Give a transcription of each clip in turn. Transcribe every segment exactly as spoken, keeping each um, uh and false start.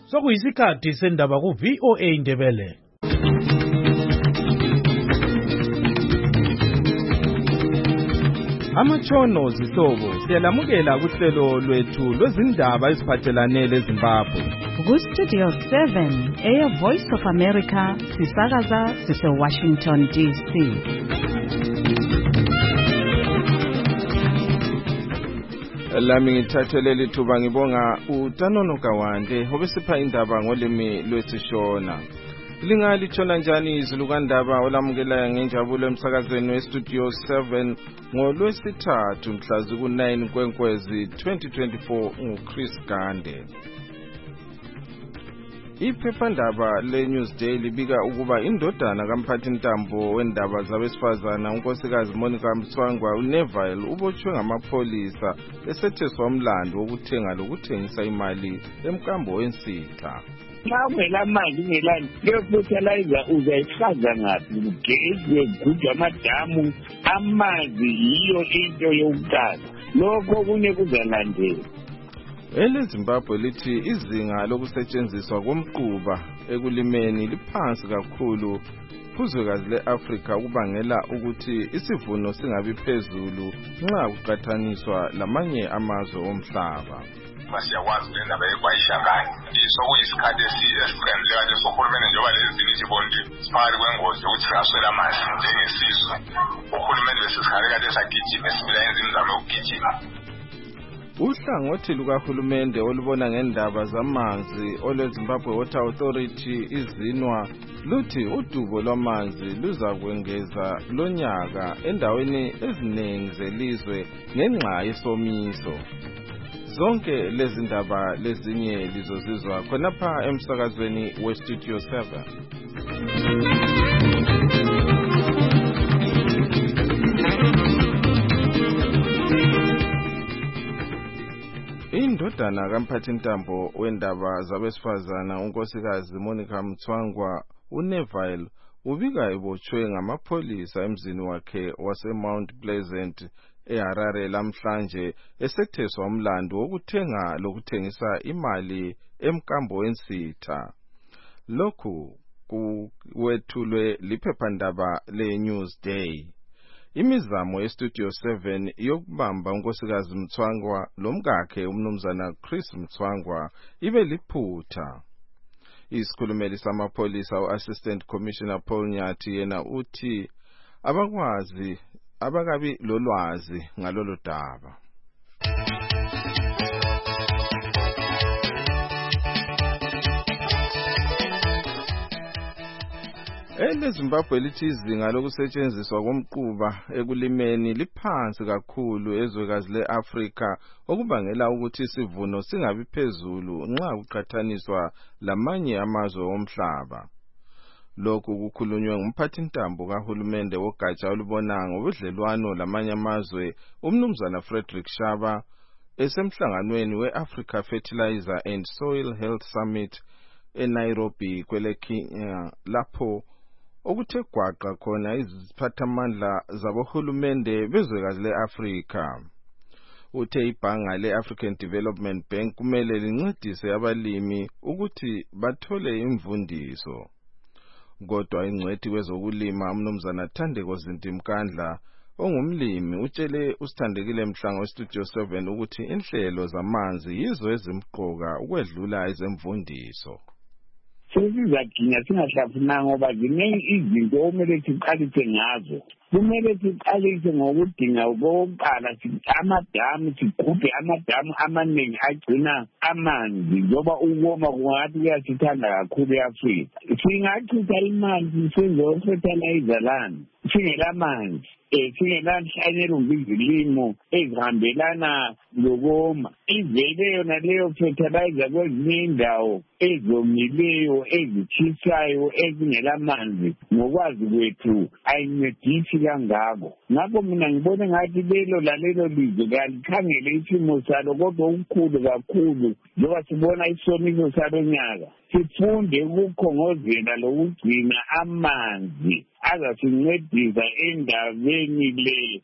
Sokuyisikhathi sendaba ku V O A Indebele. Amatshono zihlobo siyalamukela kuhlelo lwethu lwezindaba eziphathelane leZimbabwe. Ku Studio seven, Air Voice of America, sisakaza sise Washington D C. Lami ngithathele lithuba ngibonga uTanono Kawande obesipha indaba ngolimi lwesishona. Lingalithona njani izulu kandaba olamukela ngenjabulo emsakazweni weStudio seven ngolwesithathu mhla ku nine Nkwenkwezi twenty twenty-four nguChris Gande. Iphephandaba leNewsday libika ukuba indodana kamphathintambo wendaba zabesifazana unkosikazi Monica Mtswangwa uNeville ubotshwe ngamapholisa esetheswa umlando wokuthenga lokuthengisa imali emkambo wensitha. Xa ungela mali ungelani leyo-fertilizer uzayihlaza ngaphi? Ugesi, kugujwa amadamu, amanzi yiyo into yokuqala. Lokho kunye kuzalandela. EleZimbabwe lithi izinga lokusetshenziswa komquba ekulimeni liphansi kakhulu kuzwekazi le-Afrika ukubangela ukuthi isivuno singabi phezulu nxa kuqathaniswa lamanye amazwe omhlaba. Masiyakwazi le ndaba yekwayishangane sokuyisikhathi esiqinileyo kade sohulumeni njengoba lezi zinto bonke siphakathi kwengozi yokuthi singaswela amanzi njengesizwe. Uhulumeni lesisikhathi kade sagijima sibila yenza imizamo yokugijima. Uhlangothi lukahulumende olubona ngendaba zamanzi olweZimbabwe Water Authority izinwa luthi udubo lwamanzi luza kwengeza lonyaka endaweni eziningi zelizwe ngenxa yesomiso. Zonke lezi ndaba lezinye lizozizwa khonapha emsakazweni weStudio seven. Indodana kamphathintambo wendaba zabesifazana unkosikazi Monica Mtswangwa uNeville ubika ebotshwe ngamapholisa emzini wakhe waseMount Pleasant eHarare lamhlanje esetheswa umlando wokuthenga lokuthengisa imali emkambo wensitha. Lokhu kuwethulwe liphephandaba leNewsday. Imizamo yeStudio seven yokubamba unkosikazi Mtswangwa lomkakhe umnumzana Chris Mtswangwa ibe liphutha. Isikhulumeli samapholisa uAssistant Commissioner Paul Nyathi yena uthi abakwazi abakabi lolwazi ngalolu daba. EleZimbabwe lithi izinga lokusetshenziswa komquba ekulimeni liphansi kakhulu ezwekazi le-Afrika okubangela ukuthi isivuno singabi phezulu nxa kuqathaniswa lamanye amazwe omhlaba. Lokhu kukhulunywe ngumphathintambo kahulumende wogatsha olubona ngobudlelwano lamanye amazwe umnumzana Frederick Shaba esemhlanganweni we-Africa Fertilizer and Soil Health Summit eNairobi kweleKenya lapho okuthe gwaqa khona iziphathamandla zabohulumende bezwekazi le-Afrika. Uthe ibhanga le-African Development Bank kumele lincedise abalimi ukuthi bathole imvundiso. Kodwa ingcwethi kwezokulima umnumzana Thandeko Zintimkandla ongumlimi utshele usithandekile Mhlango weStudio seven ukuthi inhlelo zamanzi yizo ezimqoka ukwedlula ezemvundiso. Sesizaginya singahlafunanga ngoba ziningi izinto okumele siqalise ngazo. Kumele siqalise ngokudinga okokuqala amadamu, sigubhe amadamu amaningi agcina amanzi njengoba ukoma kungathi kuyasithanda kakhulu eAfrika. Singachitha imali sizofertilizer land singelamanzi. Singelanhlanyelo ngizilimo ezihambelana lokoma ivele yona leyo fertilizer kwezinye indawo ezomileyo ezitshisayo ezingelamanzi ngokwazi kwethu ayincedisi kangako. Ngakho mina ngibona ngathi lelo lalelo lizwe kalikhangele isimo salo kodwa ukukhulu kakhulu njengoba sibona isomiso salonyaka sifunde ukukhongozela lokugcina amanzi azasincedisa endabeni le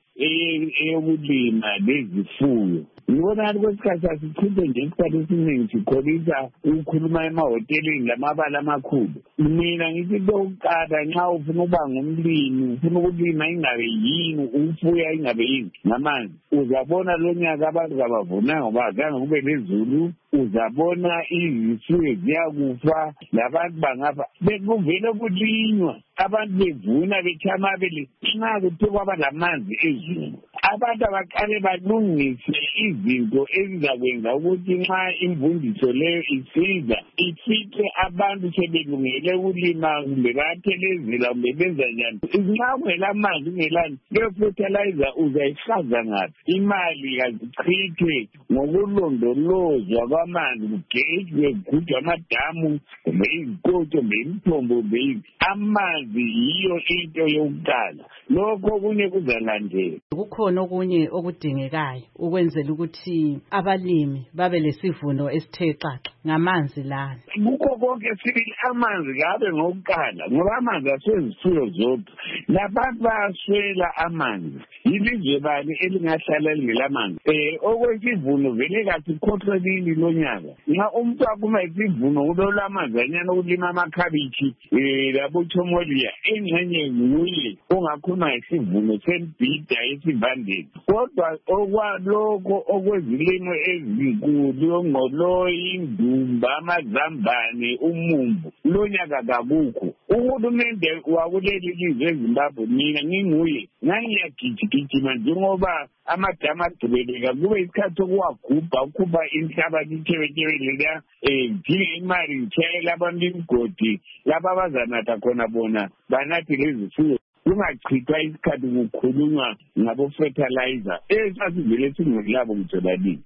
eyokulima lezifuyo. Ngibona kwesikhathi asichithe nje isikhathi esiningi sikholisa ukukhuluma emahoteleni lamabala amakhulu. Mina ngithi lokuqala nxa ufuna ukuba ngumlimi, ufuna ukulima ingabe yini, ufuya ingabe yini, ngamanzi. Uzabona lo nyaka abantu kabavunanga ngoba azange kube lezulu, uzabona izifuyo ziyakufa, labantu bangafa. Bekuvele kulinywa, abantu bevuna betshaya amabele nxa kuthe kwaba lamanzi ezulu. Abantu abaqale balungise izinto ezizakwenza ukuthi nxa imvundiso leyo isiza ifice abantu sebelungele ukulima, kumbe bayathelezela, kumbe benza njani. Nxa kungelamanzi kungelani, leyo fertilizer uzayihlaza ngaphi? Imali kazichithwe ngokulondolozwa kwamanzi, kugejwe kugujwa amadamu, kumbe izikotsho, kumbe imithombo, kumbe amanzi yiyo into yokuqala. Lokho kunye kuzalandela. Kukhona okunye okudingekayo ukwenzela ukuthi abalimi babe lesivuno esithe xaxa ngamanzi lana. Kukho konke sibili amanzi kabe ngokuqala ngoba amanzi asezifuyo zodwa. Labantu bayaswela amanzi. Ilizwe bani elingahlala lingelamanzi? Eh okwesivuno vele kathi khothelini lonyaka. Nxa umuntu akuma isivuno kulola amanzi anyana ukulima amakhabichi eh labo chomolia engxenye nguye ongakhona isivuno sembida esivandeni. Kodwa okwaloko okwezilimo ezinkulu ongoloyi, indumba, amazambane, umumbu lonyaka kakukho. Uhulumende wakuleli lizwe eZimbabwe mina nginguye ngangiyagijigijima njengoba amadamu agcweleka kube isikhathi sokuwagubha ukhupha inhlabathi ithebetebeleka eh dinge imali ngitshayela abantu imigodi laba abazanatha khona bona banathi lezi fuyo. Kungachithwa isikhathi kukhulunywa ngabo fertilizer esasivele singelabo ngitholani.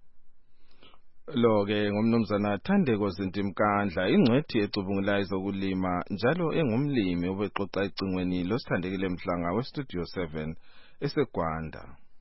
Lo ke ngomnumzana Thandeko Zintimkandla ingcwethi ecubungulayo zokulima njalo engumlimi obexoxa icingweni losithandekile Mhlanga we Studio seven eseGwanda.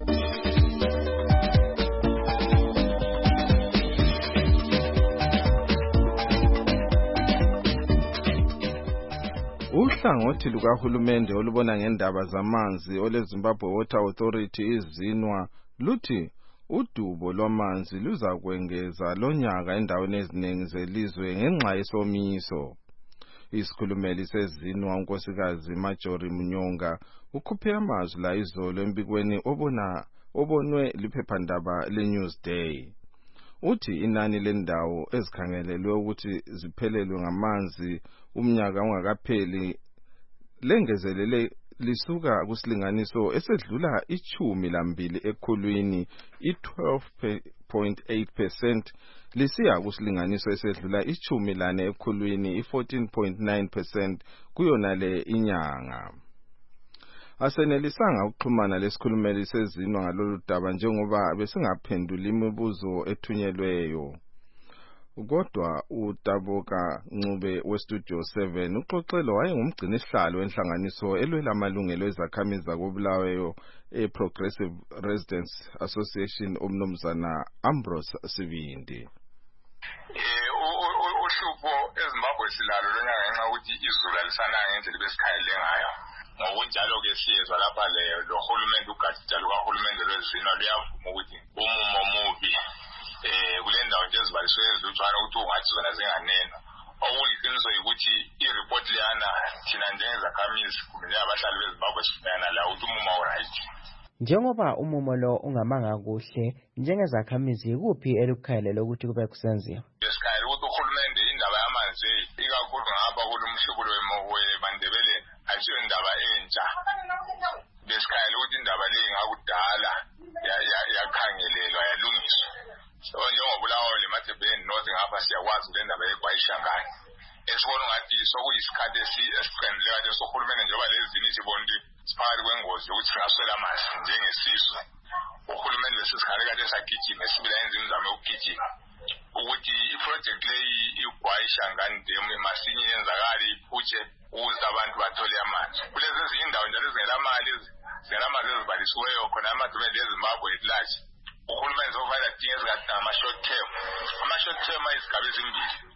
Uhlangothi lukahulumende olubona ngendaba zamanzi oleZimbabwe Water Authority izinwa luthi udubo lwamanzi luza kwengeza lonyaka endaweni eziningi zelizwe ngenxa yesomiso. Isikhulumeli sezinwa unkosikazi Majori Munyonga ukhuphe amazwi la izolo embikweni obona obonwe liphephandaba leNewsday. Uthi inani lendawo ezikhangelelwe ukuthi ziphelelwe ngamanzi umnyaka ungakapheli lengezelele lisuka kusilinganiso esedlula ichumi lambili ekhulwini i-twelve point eight percent lisiya kusilinganiso esedlula ichumi lane ekhulwini i-fourteen point nine percent kuyona le inyanga. Asenelisanga ukuxhumana lesikhulumeli sezinwa ngalolu daba njengoba besingaphendula imibuzo ethunyelweyo. Kodwa uTaboka Ncube we Studio seven uxoxelo wayengumgcini sihlalo wenhlanganiso elwela amalungelo ezakhamizi zakobulawayo eProgressive Residents Association umnumzana Ambrose Sibindi. Eh uhlupho eZimbabwe silalo lonyaka ngenxa ukuthi izulu alisana ngendlela besikhayele ngayo. Ngokunjalo ke siyezwa lapha le lo hulumende ugatsha lukahulumende lwezino luyavuma ukuthi umumo mubi eh kulendawo nje ezibaliswe ezilutshwana ukuthi ungathi zona zinganeno. Okuyiqiniso ukuthi i-report liyana thina njengezakhamizi kumele abahlali beZimbabwe sifuna la ukuthi umumo uright. Njengoba umumo lo ungamanga kuhle njengezakhamizi kuphi elikhayelelo ukuthi kube kusenziwa? Esikhayela ukuthi uhulumende indaba yamanzi ikakhulu ngapha kulumhlubulo weMandebele ayiyo indaba entsha. Besikhayela ukuthi indaba le ngakudala yakhangelelwa yalungiswa. So njengoba ulawo le Mathebeni North ngapha siyakwazi le ndaba yeGwayishangani. Esibona ngathi sokuyisikhathi esiqendile kade sohulumende njengoba lezini sibonke siphakathi kwengozi yokuthi singaswela amanzi njengesizwe. Uhulumende lesisikhathi kade sagijima sibila enzini zame ukugijima ukuthi iproject leyi iGwayishangani dam masinye yenzakala iphutshe ukuze abantu bathole amanzi. Kulezi ezinye indawo njalo ezingela mali zingamanzi ezibalisiweyo khona amadolobha eZimbabwe large. Uhulumende uzofaka dinge ezingathi ama short term. Ama short term ayizigaba ezimbili.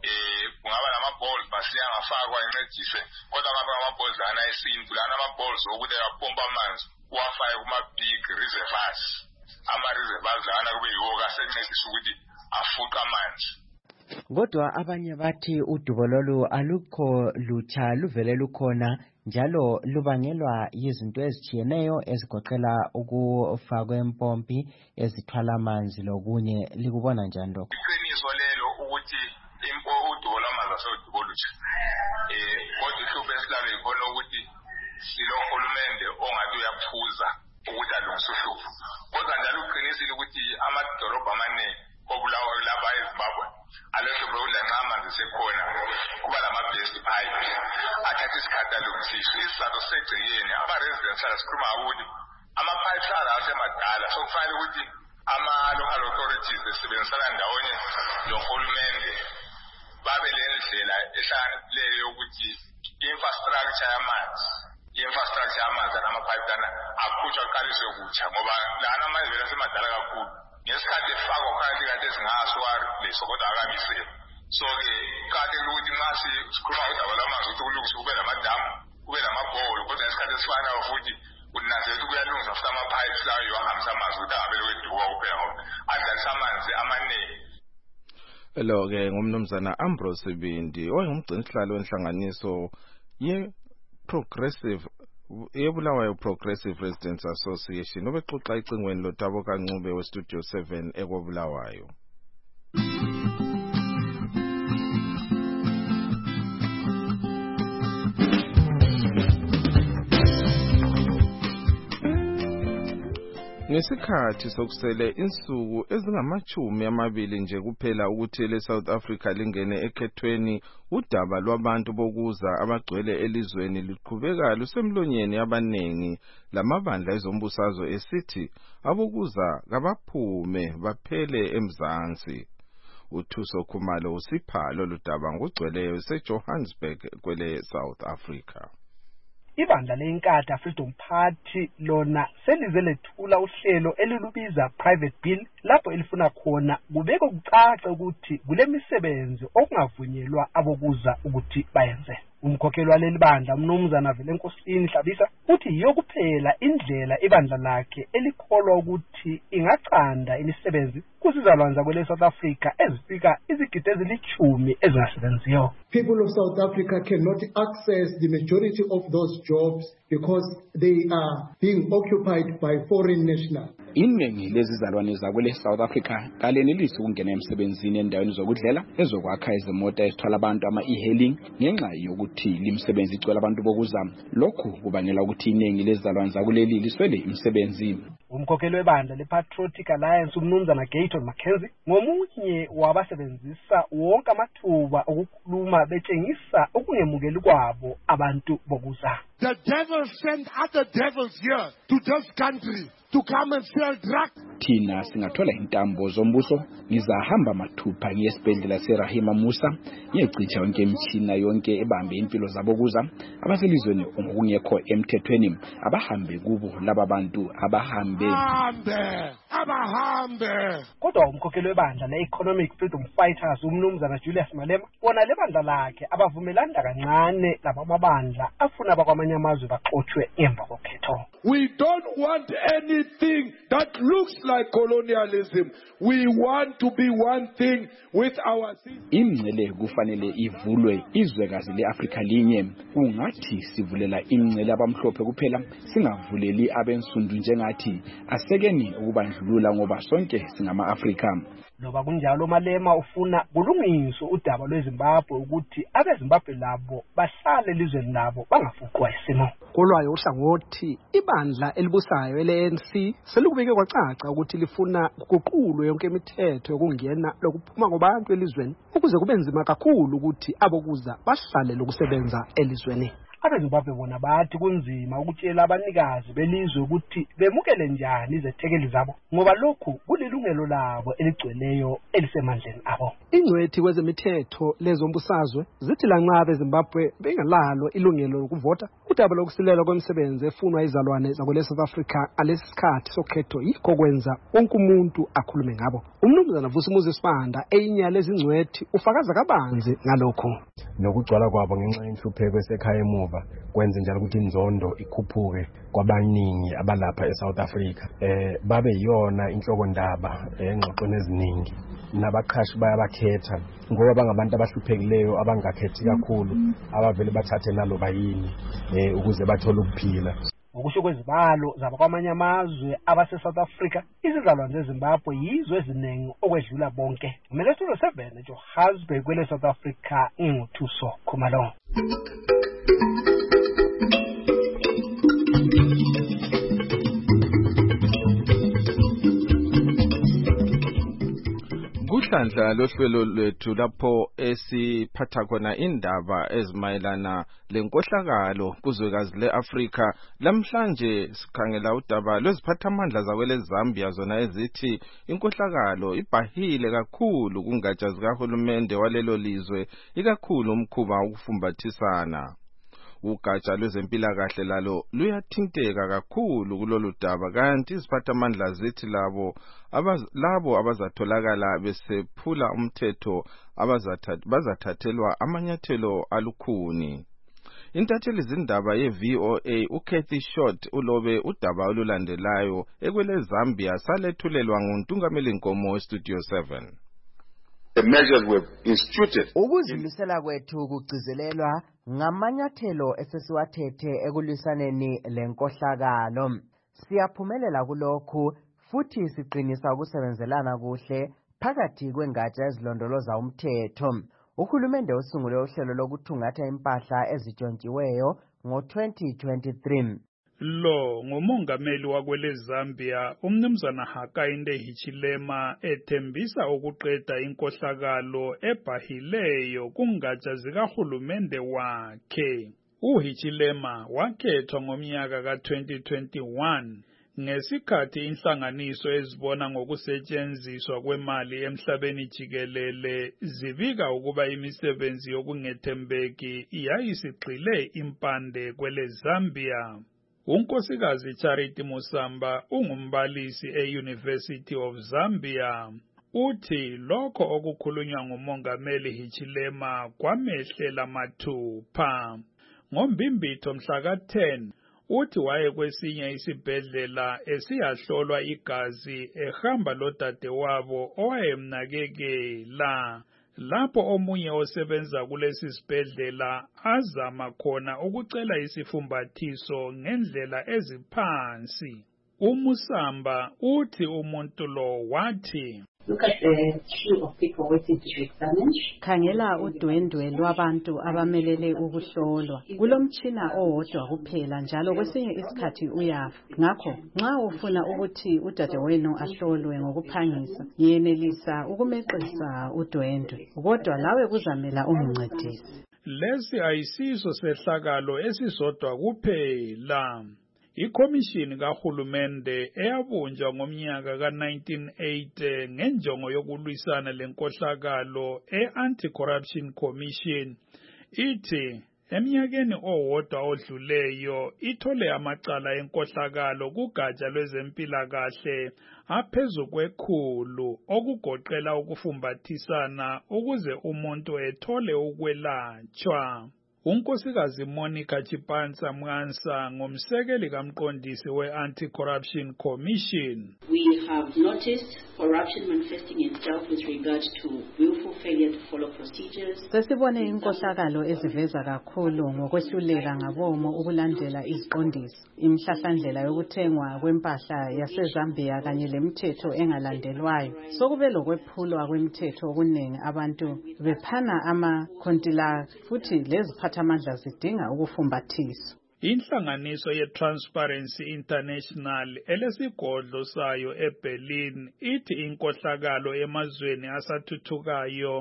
eh kungaba nama-balls basiya ngafakwa incedise kodwa ngabe ama-balls lana esintu lana ama-balls okuthi ayapompa amanzi uwafake kuma-big reservoirs ama-reservoirs lana kube yiwo kasencedisa ukuthi afuqa amanzi. Kodwa abanye bathi udubo lolu alukho lutsha luvele lukhona njalo lubangelwa yizinto ezitshiyeneyo ezigoqela ukufakwa empompi ezithwala amanzi lokunye. Likubona njani lokho? Iqiniso lelo ukuthi impo udubo lwamanzi asedubo lutsha eh kodwa ihlupho esilalo ikhona ukuthi silohulumende ongathi uyaphuza ukuthi alungise uhlupho kodwa njalo uqinisile ukuthi amadolobha amaningi obulawa lapha eZimbabwe alehlupho ulanxa amanzi sekhona kuba lama-best pipe athatha isikhathi alungisiswe. Isizathu segcekeni ama-residents asikhuluma ukuthi ama-pipes ala asemadala so kufanele ukuthi ama-local authorities besebenzisana ndawonye nohulumende babe le ndlela ehlakanipheleyo yokuthi i-infrastructure yamanzi i-infrastructure yamanzi nama-pipe lana akhutshwa aqaliswe kutsha ngoba lana amanzi vele asemadala kakhulu ngesikhathi efakwa phakathi kade ezingaso ariplace kodwa akamisele. So-ke kuqakathekile ukuthi nxa sikhuluma udaba lwamanzi ukuthi kulungise kube lamadamu kube lamabholo kodwa ngesikhathi esifanayo futhi kunanzelele ukuthi kuyalungisa futhi ama-pipes lawo yiwahambisa amanzi ukuthi angabele kweduka kuphela ngoba adlalisa amanzi amaningi. Lo-ke ngumnumzana Ambrose Bindi oyingumgcinisihlalo wenhlanganiso ye-Progressive yeBulawayo Progressive Residents Association obexoxa icingweni loTabo kaNcube weStudio seven ekobulawayo. Ngesikhathi sokusele insuku ezingamachumi amabili nje kuphela ukuthi leSouth Africa lingene ekhethweni udaba lwabantu bokuza abagcwele elizweni liqhubeka lusemlonyeni abanengi lamabandla ezombusazwe esithi abokuza kabaphume baphele emzansi. uThuso Khumalo usipha lolu daba ngogcweleyo eseJohannesburg kwele South Africa. Ibandla leNkatha Freedom Party lona selize lethula uhlelo elilubiza private bill lapho elifuna khona kubeke kucaca ukuthi kule misebenzi okungavunyelwa abokuza ukuthi bayenze. Umkhokheli waleli bandla umnumzana Velenkosini Hlabisa uthi iyokuphela indlela ibandla lakhe elikholwa ukuthi ingacanda imisebenzi kusizalwanza kwele South Africa ezifika izigidi ezilithumi ezingasebenziyo. People of South Africa cannot access the majority of those jobs because they are being occupied by foreign nationals. Iningi lezizalwane zakwele South Africa kalenelisi ukungena emsebenzini endaweni zokudlela ezokwakha izimota ezithwala abantu ama e-hailing ngenxa yokuthi limsebenzi igcwele abantu bokuza. Lokhu kubangela ukuthi iningi lezizalwane zakuleli liswele imisebenzi. Umkhokheli webandla lePatriotic Alliance umnumzana Gayton Mackenzie ngomunye wabasebenzisa wonke amathuba okukhuluma betshengisa ukungemukeli kwabo abantu bokuza. The devil sent other devils here to this country to come and sell drugs. Thina singathola intambo zombuso ngizahamba mathupha ngiyesibhedlela seRahima Musa ngiyecicha yonke imithina yonke ebambe impilo zabokuza abaselizweni ngokungekho emthethweni abahambe kubo laba bantu abahambe abahambe abahambe. Kodwa umkhokheli webandla le-Economic Freedom Fighters umnumzana Julius Malema bona lebandla lakhe abavumelana kancane laba mabandla afuna bakwamanye amazwe baxothwe emva kokhetho. We don't want anything that looks like colonialism. We want to be one thing with our Imncele kufanele ivulwe izwekazi leAfrika linye. Ungathi sivulela imncele abamhlophe kuphela singavuleli abensundu njengathi asekeni ukubandlulula ngoba sonke singama-Afrika. Loba kunjalo Malema ufuna kulungiswe udaba lweZimbabwe ukuthi abeZimbabwe labo bahlale elizweni labo bangafuqwa isimo. Kolwayo uhlangothi ibandla elibusayo ele-A N C selikubeke kwacaca ukuthi lifuna ukuguqulwe yonke imithetho yokungena lokuphuma kwabantu elizweni ukuze kube nzima kakhulu ukuthi abokuza bahlale lokusebenza elizweni. abezimbabwe bona bathi kunzima ukutshela abanikazi belizwe ukuthi bemukele njani izethekeli zabo ngoba lokhu kulilungelo labo eligcweleyo elisemandleni abo. Ingcwethi kwezemithetho lezombusazwe zithi lanxa abezimbabwe bengalalo ilungelo lokuvota, udaba lokusilelwa kwemisebenzi efunwa izalwane zakwele South Africa alesisikhathi sokhetho yikho kwenza wonke umuntu akhulume ngabo. Umnumzana Vusimuzi Sibanda eyinyale ezingcwethi ufakaza kabanzi ngalokho. Nokugcwala kwabo ngenxa yenhlupheko esekhaya emuva kwenza njalo ukuthi inzondo ikhuphuke kwabaningi abalapha eSouth Africa. Eh babe yiyona inhloko ndaba engxoxweni eziningi. Nabaqhashi bayabakhetha ngoba bangabantu abahluphekileyo abangakhethi kakhulu abavele bathathe nalo bayini eh ukuze bathole ukuphila. Ukusho kwezibalo zabakwamanye amazwe abase-South Africa, izizalwane zeZimbabwe yizo eziningi okwedlula bonke. Meletulo seven Johannesburg kwele South Africa inguthuso Khumalo. Kuhlandla lohlelo lwethu lapho esiphatha khona indaba ezimayelana lenkohlakalo kuzwekazi leAfrika. Lamhlanje sikhangela udaba lweziphathamandla zakwele Zambia zona ezithi inkohlakalo ibhahile kakhulu kungatsha zikahulumende walelo lizwe, ikakhulu umkhuba ukufumbathisana. Ugatsha lwezempilakahle lalo luyathinteka kakhulu kulolu daba, kanti iziphathamandla zithi labo abaz, labo abazatholakala besephula umthetho bazathathelwa amanyathelo alukhuni. Intatheli zindaba ye-V O A uKathy Short ulobe udaba olulandelayo ekwele Zambia salethulelwa nguNtungameli Nkomo weStudio seven. The measures were instituted. Ukuzimisela kwethu kugcizelelwa ngamanyathelo esesiwathethe ekulwisaneni lenkohlakalo. Siyaphumelela kulokhu futhi siqinisa ukusebenzelana kuhle phakathi kwengatsha ezilondoloza umthetho. Uhulumende usungule uhlelo lokuthungatha impahla ezitshontshiweyo ngo twenty twenty-three. Lo ngumongameli wakwele Zambia umnumzana Hakainde Hichilema ethembisa ukuqeda inkohlakalo ebhahileyo kungatsha zikahulumende wakhe. UHichilema wakhethwa ngomnyaka ka twenty twenty-one ngesikhathi inhlanganiso ezibona ngokusetshenziswa kwemali emhlabeni jikelele zibika ukuba imisebenzi yokungethembeki yayisigxile impande kwele Zambia. Unkosikazi Charity Musamba ungumbalisi e-University of Zambia. Uthi lokho okukhulunywa ngumongameli Hichilema kwamehlela mathupha. Ngombimbitho mhla ka ten uthi waye kwesinye isibhedlela esiyahlolwa igazi ehamba lodadewabo owayemnakekela. Lapho omunye osebenza kulesi sibhedlela azama khona ukucela isifumbathiso ngendlela eziphansi. Umusamba uthi umuntu lo wathi, Look at the queue of people waiting to be examined. Khangela udwendwe lwabantu abamelele ukuhlolwa. Kulomtshina owodwa kuphela njalo kwesinye isikhathi uyafa. Ngakho nxa ufuna ukuthi udadewenu ahlolwe ngokuphangisa, yenelisa ukumeqisa udwendwe. Kodwa lawe kuzamela umncedisi. Lesi ayisiso sehlakalo esisodwa kuphela. Ikomishini kahulumende eyabunjwa ngomnyaka ka nineteen eighty ngenjongo yokulwisana lenkohlakalo e-Anti-Corruption Commission ithi eminyakeni owodwa odluleyo ithole amacala enkohlakalo kugatsha lwezempilakahle aphezu kwekhulu okugoqela ukufumbathisana ukuze umuntu ethole ukwelatshwa. Unkosikazi Monica Chipanza Mwansa ngumsekeli kamqondisi we-Anti-Corruption Commission. We have noticed corruption manifesting itself with regard to willful failure to follow procedures. Sesibone inkohlakalo eziveza kakhulu ngokwehluleka ngabomo ukulandela iziqondiso. Imhlahlandlela yokuthengwa kwempahla yaseZambia kanye lemithetho engalandelwayo. Sokube lokwephulwa kwemithetho okuningi abantu bephana amakhontilaka futhi leziphatha amandla zidinga ukufumbathiswa. Inhlanganiso ye-Transparency International elesigodlo sayo eBerlin ithi inkohlakalo emazweni asathuthukayo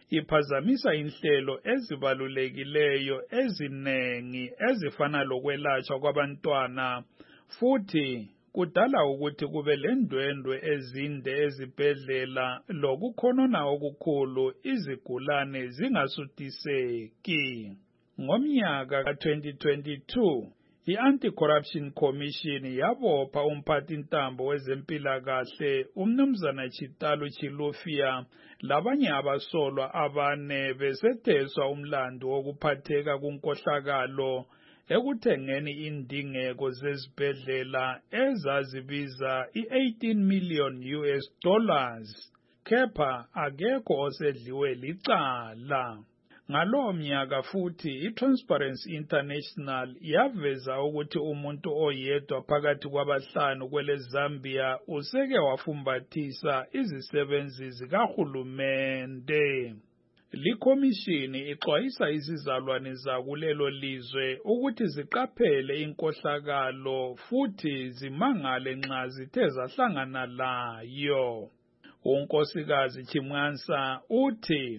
iphazamisa inhlelo ezibalulekileyo ezinengi ezifana lokwelatshwa kwabantwana futhi kudala ukuthi kube lendwendwe ezinde ezibhedlela lokukhonona okukhulu izigulane zingasuthiseki. Ngomnyaka ka twenty twenty-two i-Anti-Corruption Commission yabopha umphathintambo wezempilakahle umnumzana Chitalu Chilufya labanye abasolwa abane besetheswa umlando wokuphatheka kunkohlakalo ekuthengeni indingeko zezibhedlela ezazibiza i-eighteen million U S dollars kepha akekho osedliwe licala. Ngalowo mnyaka futhi i-Transparency International yaveza ukuthi umuntu oyedwa phakathi kwabahlanu kwele Zambia useke wafumbathisa izisebenzi zikahulumende. Likhomishini ixwayisa izizalwane zakulelo lizwe ukuthi ziqaphele inkohlakalo futhi zimangale nxa zithe zahlangana layo. unkosikazi Chimwansa uthi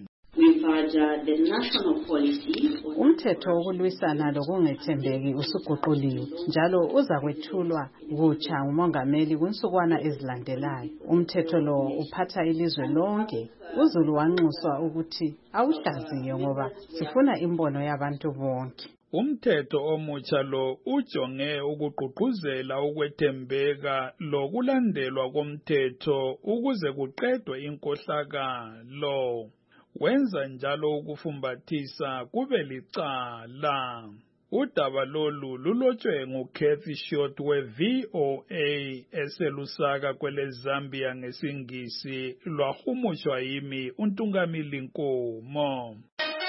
umthetho wokulwisana lokungethembeki usuguquliwe njalo uza kwethulwa kutsha ngumongameli kunsukwana ezilandelayo. Umthetho lo uphatha ilizwe lonke. UZulu wanxuswa ukuthi awuhlaziye ngoba sifuna imbono yabantu bonke. Umthetho omutsha lo ujonge ukugqugquzela ukwethembeka lokulandelwa komthetho ukuze kuqedwe inkohlakalo. Wenza njalo ukufumbathisa kube licala. Udaba lolu lulotshwe nguKathy Short we-V O A eselusaka kwele Zambia ngesingisi lwahumushwa yimi uNtungamili Nkomo.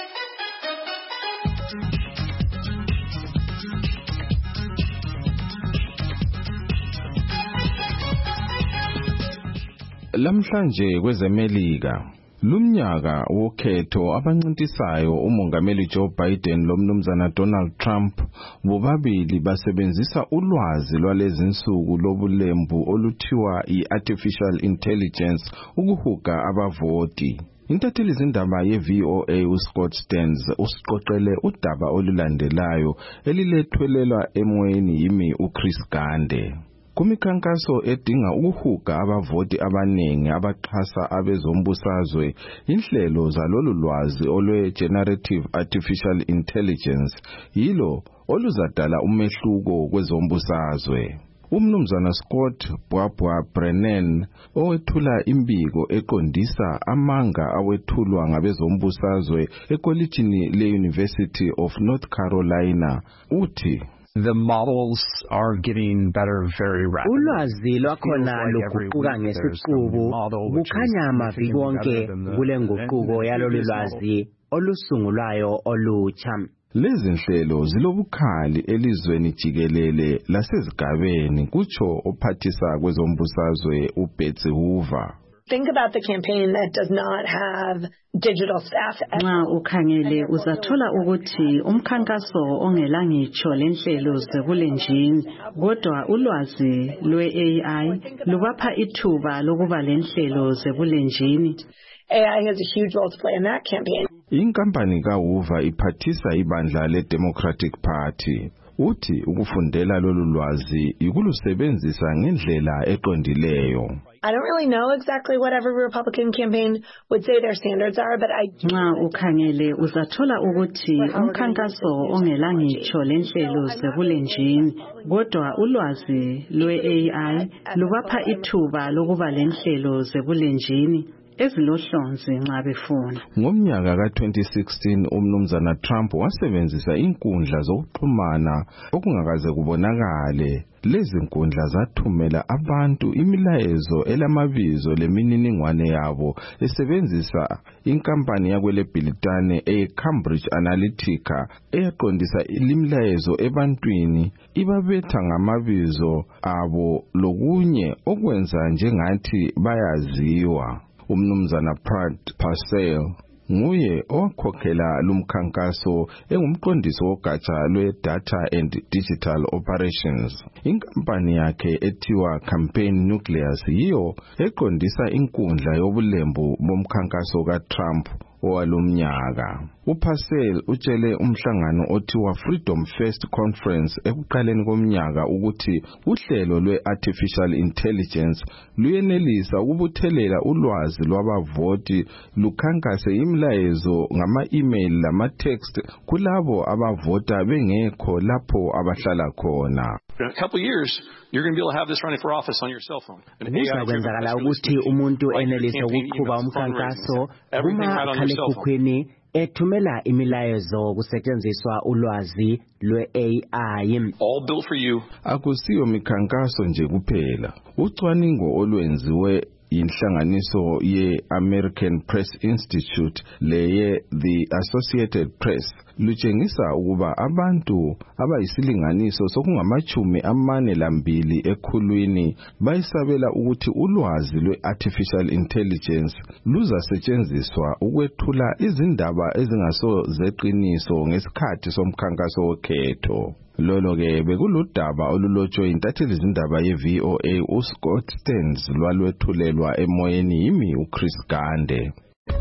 Lamhlanje kwezemelika lumnyaka wokhetho abancintisayo umongameli Joe Biden lomnumzana Donald Trump bobabili basebenzisa ulwazi lwalezinsuku lobulembu oluthiwa i-artificial intelligence ukuhuga abavoti. Intatheli zindaba ye-V O A uScott Stearns usiqoqele udaba olulandelayo elilethwelelwa emoyeni yimi uChris Gande. Kumikhankaso edinga ukuhuga abavoti abanengi abaxhasa abezombusazwe, inhlelo zalolu lwazi olwe generative artificial intelligence yilo oluzadala umehluko kwezombusazwe. Umnumzana Scott Bwabwa Brennan owethula imbiko eqondisa amanga awethulwa ngabezombusazwe ekolitshini le-University of North Carolina uthi The models are getting better very rapidly. Ulwazi lwakhona luguquka ngesiqubu kukhanya amaviki onke kule nguquko yalolu lwazi olusungulwayo olutsha. Lezi nhlelo zilobukhali elizweni jikelele lasezigabeni kutsho ophathisa kwezombusazwe uBetsy Hoover. Think about the campaign that does not have digital staff. Nxa ukhangele uzathola ukuthi umkhankaso ongela ngitsho lenhlelo zekulenjini kodwa ulwazi lwe-A I lubapha ithuba lokuba lenhlelo zekulenjini. A I has a huge role to play in that campaign. Inkampani kaHoover iphathisa ibandla le-Democratic Party. Uthi ukufundela lolu lwazi yikulusebenzisa ngendlela eqondileyo. I don't really know exactly what every Republican campaign would say their standards are, but I Nxa ukhangele uzathola ukuthi umkhankaso ongela ngitsho lenhlelo zekulenjini kodwa ulwazi lwe-A I lubapha ithuba lokuba lenhlelo zekulenjini ezilohlonzi nxa befuna. Ngomnyaka ka twenty sixteen umnumzana Trump wasebenzisa inkundla zokuxhumana okungakaze kubonakale. Lezi nkundla zathumela abantu imilayezo elamabizo lemininingwane yabo esebenzisa inkampani yakwele Britane eCambridge Analytica eyaqondisa imilayezo ebantwini ibabetha ngamabizo abo lokunye okwenza njengathi bayaziwa. Umnumzana Brad Parscale nguye owakhokhela lumkhankaso engumqondisi wogatsha lwe-Data and Digital Operations. Inkampani yakhe ethiwa Campaign Nucleus yiyo eqondisa inkundla yobulembu bomkhankaso kaTrump owalumnyaka. uParcell utshele umhlangano othiwa Freedom First Conference ekuqaleni komnyaka ukuthi uhlelo lwe-artificial intelligence luyenelisa ukubuthelela ulwazi lwabavoti lukhankase imlayezo ngama-email lama-text kulabo abavota bengekho lapho abahlala khona. In a couple of years, you're going to be able to have this running for office on your cell phone. Kuzakwenzakala ukuthi umuntu enelise ukuqhuba umkhankaso kumakhalekhukhwini ethumela imilayezo kusetshenziswa ulwazi lwe-A I. All built for you. Akusiyo mikhankaso nje kuphela. Ucwaningo olwenziwe inhlanganiso ye-American Press Institute leye The Associated Press lutshengisa ukuba abantu abayisilinganiso sokungamachumi amane lambili ekhulwini bayisabela ukuthi ulwazi lwe-artificial intelligence luzasetshenziswa ukwethula izindaba ezingaso zeqiniso ngesikhathi somkhankaso wokhetho. Lolo ke bekuludaba olulotshwe intatheli izindaba ye-V O A uScott Stearns lwalwethulelwa emoyeni yimi uChris Gande.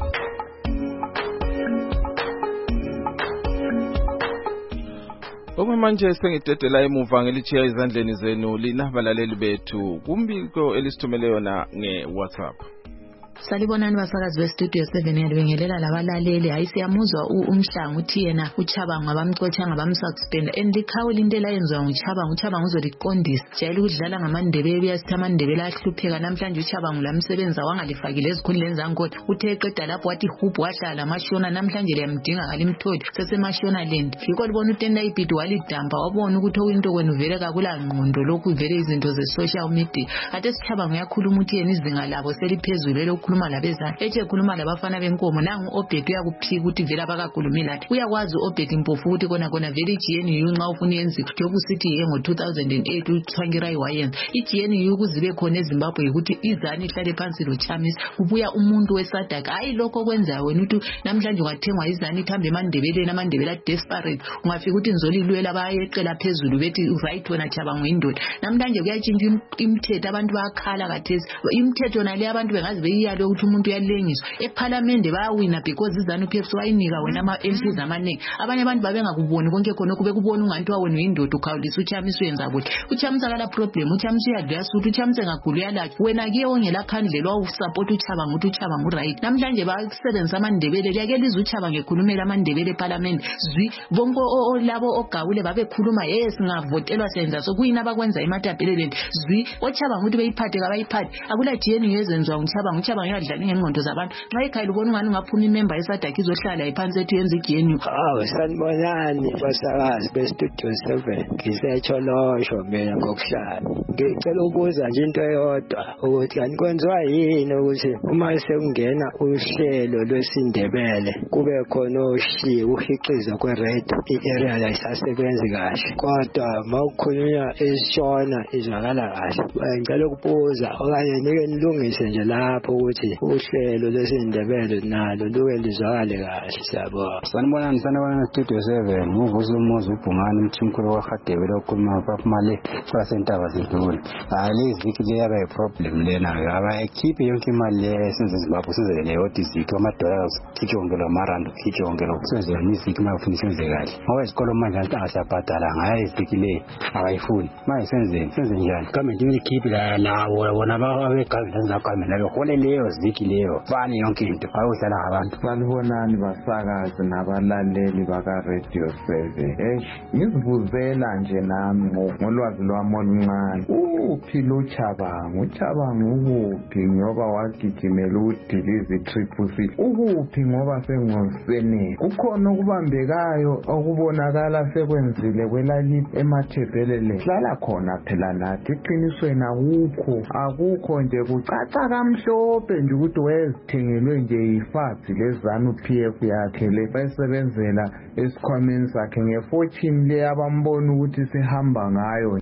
Okwamanje sengidedela emuva ngelichiya izandleni zenu lina balaleli bethu kumbiko elisithumele yona ngeWhatsApp. Salibonani basakazi bestudio seven yalibingelela labalaleli hayi siyamuzwa umhlangu uthi yena uChabangu abamcotsha ngabamsuspend endikhawula into elayenzwa nguChabangu uChabangu uzoliqondisa jayele ukudlala ngamandebele uyasithi amandebele ahlupheka namhlanje uChabangu lamsebenza wangalifakile ezikhundleni zankolo uthe eqeda lapho wathi hubhu wahlala amashona namhlanje liyamdinga ngalimtholi sesemashona land yiko libona utenda ibhidi walidamba wabona ukuthi okuyinto kwenu vele kakula ngqondo lokhu vele izinto ze social media ate siChabangu yakhuluma uthi yena izinga labo seliphezulu lokhu khuluma labezana eche khuluma labafana benkomo nangu Obed uyakuphika ukuthi vele abakakhulumi lathi uyakwazi Obed impofu ukuthi kona kona vele G N U nxa ufuna yenzi njengoba usithi ye ngo two thousand eight uThwangirai wayenza i-G N U kuzibe khona eZimbabwe ukuthi izani ihlale phansi lo Chamisa kubuya umuntu weSADC hayi lokho kwenzayo wena uthi namhlanje ungathengwa izani ithambe emandebeleni amandebela desperate ungafika ukuthi nzolilwela bayeqela phezulu bethi right wena Chabangu indoda namhlanje kuyatshintsha imithetho abantu bayakhala kathesi imithetho nale abantu bengazi beyiya ukuthi umuntu uyalengiswa eParliament bayawina because izanu P F wayinika wena ama M Ps amanengi abanye abantu babengakuboni konke khona kube kubona unganti wawena indoda ukhawulisa uChamisa uyenza ukuthi uChamisa kala problem uChamisa uyadlasa ukuthi uChamisa engagulu yalathi wena ke ongela khandlela wawusupport uChabangu ukuthi uChabangu right namhlanje bayasebenzisa amandebele liyake liza uChabangu ekhulumela amandebele eParliament zwi bonke olabo ogawule babekhuluma yes ngavotelwa senza so kuyina abakwenza ematapeleleni zwi oChabangu ukuthi beyiphathe kabayiphathe akula G N U yezenzwa uChabangu uChabangu yadlala ngengqondo zabantu nxa ekhaya ubona ungani ungaphuma imember yeSADC izohlala iphansi ethu yenza i-G N U. Hawu sanibonani basakazi bestudio seven ngisetsholosho mina ngokuhlala ngicela ukuza nje into eyodwa ukuthi anikwenziwa yini ukuthi uma sekungena uhlelo lwesindebele kube khona oshi uhiqiza kweredio i-area layisasebenzi kahle kodwa mawukhulunywa esishona izwakala kahle ngicela ukubuza okanye nike nilungise nje lapho ukuthi uhlelo lwesindebele nalo luke lizwakale kahle siyabonga. Sanibonani sanibonani studio seven uvuza umuzi ubhungani umthimkhulu wakhadewe lokhuluma baphumale fasentaba zidlule hayi leziki leyaba iproblem lena abayikhiphe yonke imali lesenze Zimbabwe sizele yodiziki amadollars khichongelo amarand khichongelo kusenzela iziki makufunisa enze kahle ngoba isikolo manje angasabhadala ngayo iziki le abayifuni manje senzeni senze njani government ikhiphe la lawo bona babe government zakhona labe hole leyo ziki leyo fani yonke into awudlala abantu. Sanibonani basakazi nabalaleli baka Radio seven eh ngizibuzela nje nami ngolwazi lwami oluncane uphi lo Chabangu uChabangu ukuphi ngoba wagijimela udilize triple C ukuphi ngoba sengosene kukhona ukubambekayo okubonakala sekwenzile kwelali emathebelele hlala khona phela nathi iqinisweni akukho akukho nje kucaca kamhlophe nje ukuthi wezithengelwe nje ifazi lezanu P F yakhe le bayisebenzela esikhwameni sakhe ngefortune le abambona ukuthi sihamba ngayo.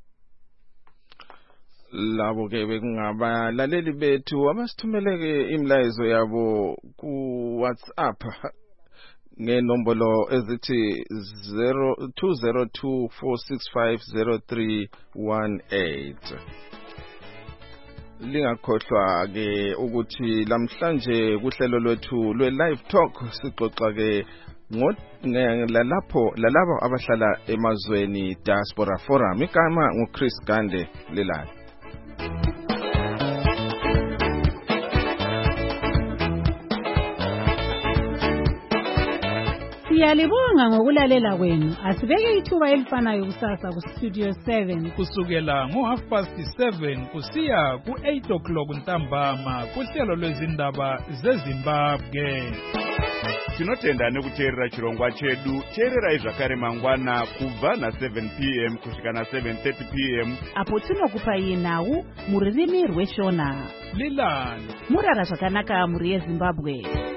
Labo ke bekungabalaleli bethu abasithumeleke imlayezo yabo ku WhatsApp ngenombolo ezithi two zero two four six five zero three one eight lingakhohlwa ke ukuthi lamhlanje kuhlelo lwethu lwe live talk sixoxa ke lalapho lalabo abahlala emazweni Diaspora Forum. Igama nguChris Gande Lelani. Siyalibonga ngokulalela kwenu. Asibeke ithuba elifanayo kusasa ku Studio seven kusukela ngo half past seven kusiya ku eight o'clock ntambama kuhlelo lwezindaba zeZimbabwe. Tinotenda nekuteerera chirongwa chedu. Teererai zvakare mangwana kubva na seven p m kusvika na seven thirty p m apo tinokupai nhau muririmi rweshona. Lilani murara zvakanaka muri yeZimbabwe.